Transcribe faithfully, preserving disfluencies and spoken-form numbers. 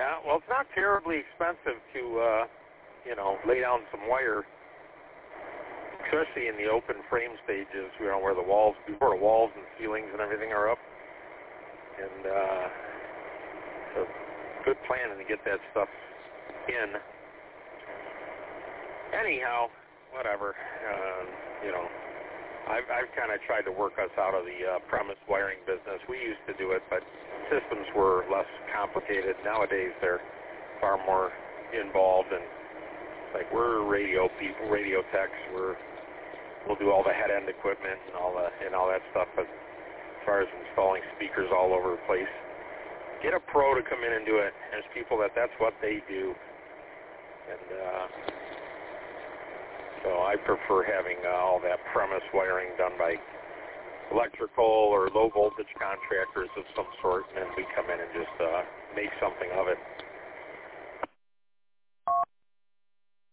Yeah, well, it's not terribly expensive to, uh, you know, lay down some wire, especially in the open frame stages, you know, where the walls, before the walls and ceilings and everything are up. And uh, so good planning to get that stuff in. Anyhow, whatever, uh, you know, I've, I've kind of tried to work us out of the uh, premise wiring business. We used to do it, but systems were less complicated. Nowadays, they're far more involved, and like we're radio people, radio techs. We're we'll do all the head end equipment and all the and all that stuff. But as far as installing speakers all over the place, get a pro to come in and do it. There's people that that's what they do, and uh, so I prefer having uh, all that premise wiring done by electrical or low voltage contractors of some sort, and then we come in and just uh, make something of it.